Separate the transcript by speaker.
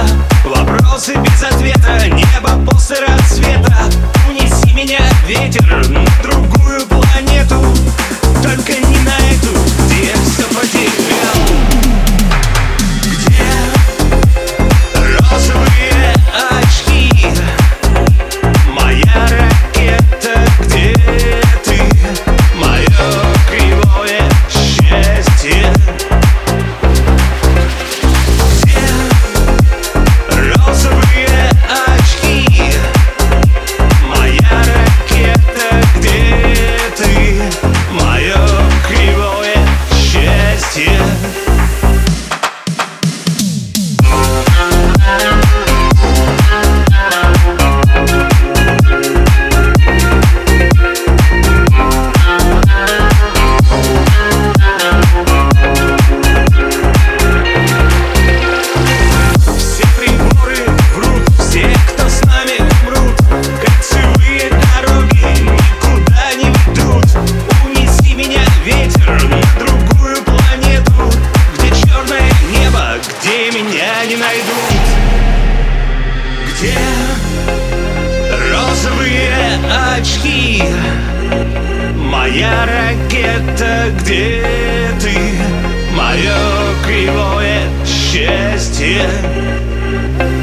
Speaker 1: Вопросы без ответа, небо после рассвета. Унеси меня, ветер, на другую планету. Только не на эту, где все потерял. Где розовые очки? Моя ракета, где ты? Мое кривое счастье. Розовые очки, моя ракета, где ты? Мое кривое счастье. Не найдут. Где розовые очки? Моя ракета, где ты? Мое кривое счастье.